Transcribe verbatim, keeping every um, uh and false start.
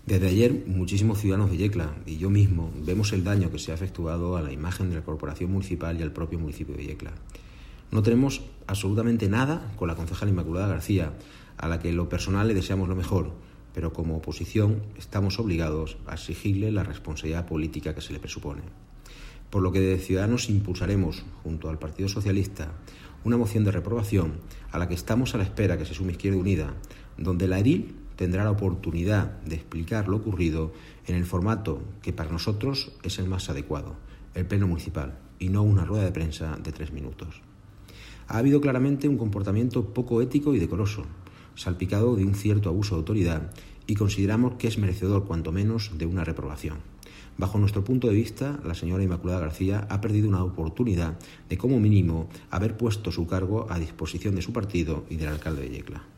Desde ayer, muchísimos ciudadanos de Yecla y yo mismo vemos el daño que se ha efectuado a la imagen de la Corporación Municipal y al propio municipio de Yecla. No tenemos absolutamente nada con la concejala Inmaculada García, a la que en lo personal le deseamos lo mejor, pero como oposición estamos obligados a exigirle la responsabilidad política que se le presupone. Por lo que de Ciudadanos impulsaremos, junto al Partido Socialista, una moción de reprobación a la que estamos a la espera que se sume Izquierda Unida, donde la edil tendrá la oportunidad de explicar lo ocurrido en el formato que para nosotros es el más adecuado, el pleno municipal, y no una rueda de prensa de tres minutos. Ha habido claramente un comportamiento poco ético y decoroso, salpicado de un cierto abuso de autoridad, y consideramos que es merecedor, cuanto menos, de una reprobación. Bajo nuestro punto de vista, la señora Inmaculada García ha perdido una oportunidad de, como mínimo, haber puesto su cargo a disposición de su partido y del alcalde de Yecla.